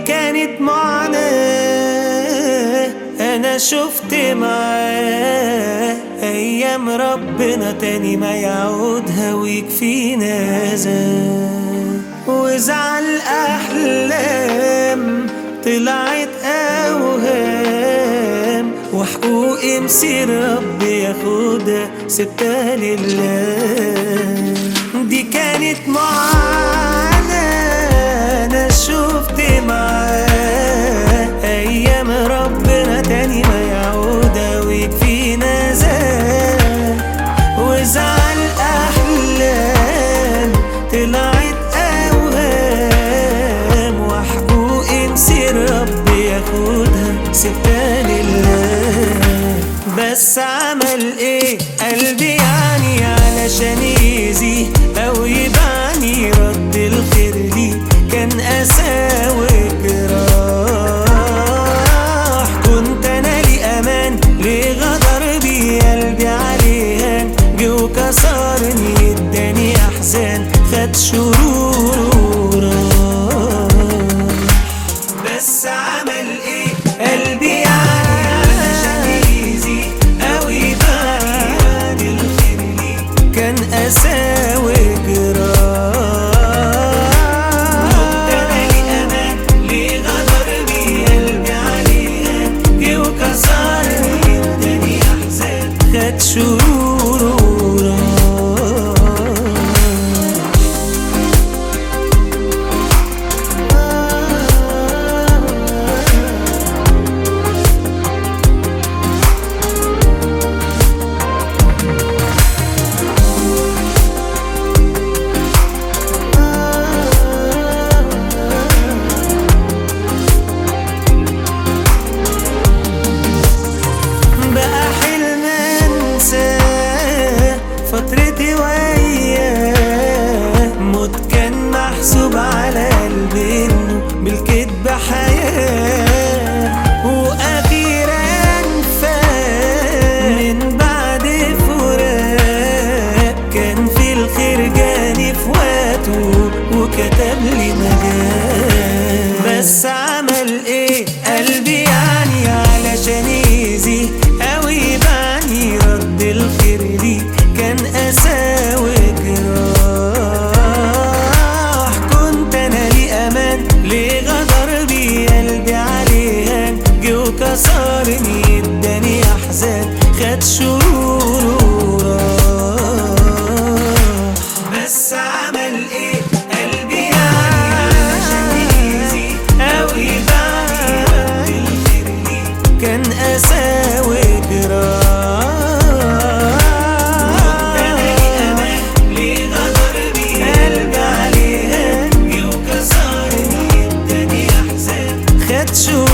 كانت معاناة أنا شفت معاه أيام ربنا تاني ما يعودها ويكفينا زاد. وزعل أحلام طلعت أوهام وحقوقي مسير ربي ياخدها سبتها لله. دي كانت معاناة أنا شفت معاه أيام ربنا تاني ما يعودها ويكفينا زاد. وزعل أحلام طلعت أوهام وحقوقي مسير ربي ياخدها سبتها لله. بس عمل ايه قلبي يعني علشان يأذيه أو يبعني رد الخير ليه كان قساوة جراح. كنت أنا لي أمان ليه غدر بي قلبي عليها جه وكسرني اداني أحزان خد شرور وراح. بس عمل ايه قلبي يعني علشان يأذيه أو يبعني رد الخير ليه كان قساوة جراح. كنت أنا لي أمان ليه غدر بي قلبي عليها جه وكسرني اداني أحزان خد شرور وراح. فترتي وياه موت كان محسوب على قلبي انه بالكدب حياة. واخيرا فات من بعد فراق كان في الخير جاني في وقته وكتب لي مجال. بس عمل ايه قلبي يعني علشان يأذيه أو يبعني رد الخير ليه كان قساوة جراح. كنت أنا لي أمان ليه غدر بي قلبي عليها جه وكسرني اداني أحزان خد شرور وراح. بس عمل ايه قلبي يعني علشان يأذيه أو يبعني رد الخير ليه كان قساوة جراح. شو